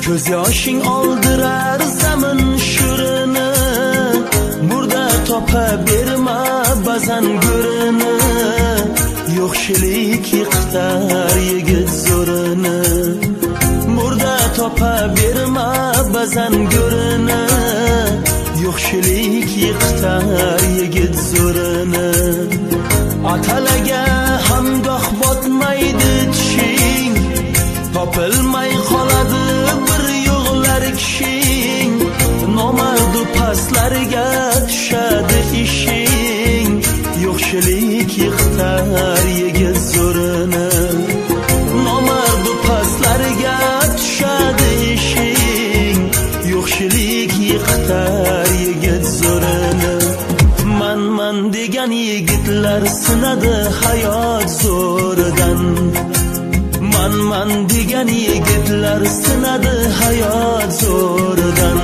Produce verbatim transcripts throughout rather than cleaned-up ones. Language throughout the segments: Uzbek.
Ko'z yoshing oldirar zamin shurini, murda topa berma ba'zan go'rini. Yo'qchilik yiqitar yigit zo'rini, murda topa berma ba'zan go'rini. Yo'qchilik yiqitar yigit zo'rini. Atalaga hamgoh botmaydi tishing, topilmay qoladi bir yo'g'lar kishing. Nomardu pastlarga tushadi ishing. Yo'qchilik yiqitar yigit zo'rini, nomardu pastlarga tushadi ishing. Yo'qchilik yiqitar yigit zo'rini. Man man degan yigitlar sinadi hayot zo'ridan. Man man degan yigitlar sinadi hayot zo'ridan.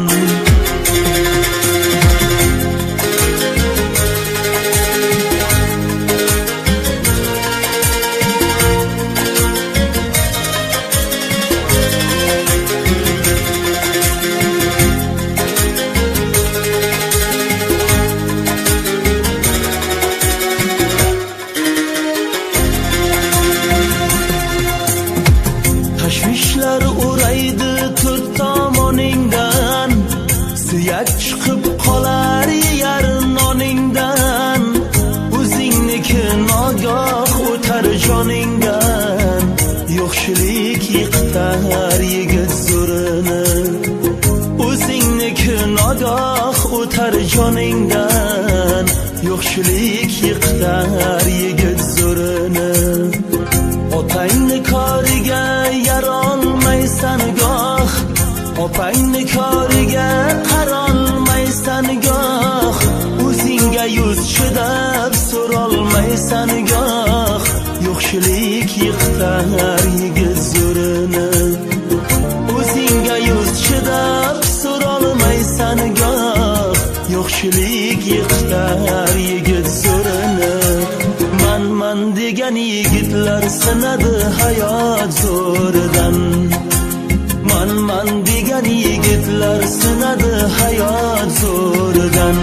Tashvishlar o'raydi to'rt tomoningdan, suyak chiqib qolar yar noningdan. O'zingniki nogoh o'tar joningdan. Yo'qchilik yiqitar yigit zo'rini, o'zingniki nogoh o'tar joningdan. Yo'qchilik yiqitar yigit zo'rini. Otangni koriga yarolmaysan goh, opangni koriga qarolmaysan goh. O'zingga yuz chidab so'rolmaysan goh. Yo'qchilik yiqitar yigit zo'rini, o'zingga yuz chidab so'rolmaysan goh. Yo'qchilik yiqitar yigit zo'rini. Man man degan yigitlar sinadi hayot zo'ridan. Man man degan yigitlar sinadi hayot zo'ridan.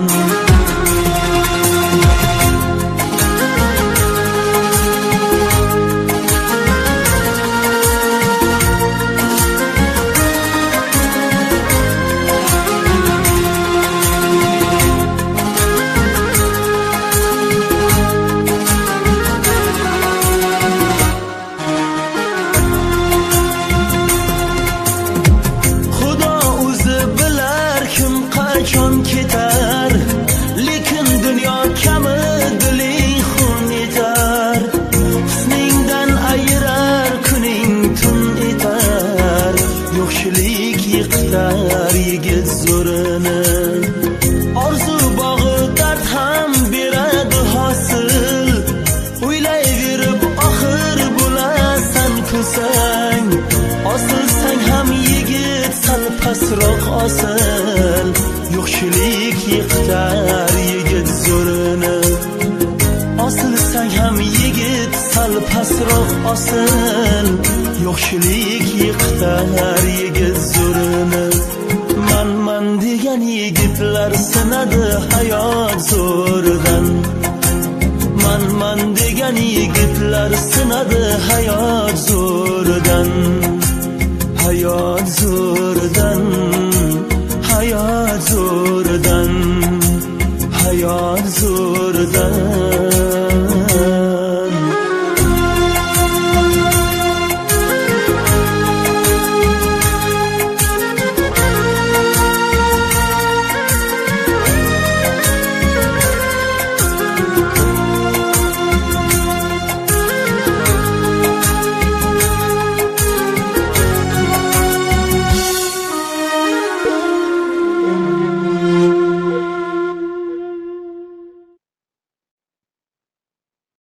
Qachon ketar, lekin dunyo kami diling xun etar. Husningdan ayirar kuning tun etar. Yo'qchilik yiqitar yigit zo'rini, orzu bog'i dard ham beradi hosil. O'ylayverib oxir bo'lasan kusang, osilsang ham yigit sal pastroq osil. Yo'qchilik yiqitar yigit zo'rini, osilsang ham yigit sal pastroq osil. Yo'qchilik yiqitar yigit zo'rini. Man man degan yigitlar sinadi hayot zo'ridan. Man man degan yigitlar sinadi hayot zo'ridan.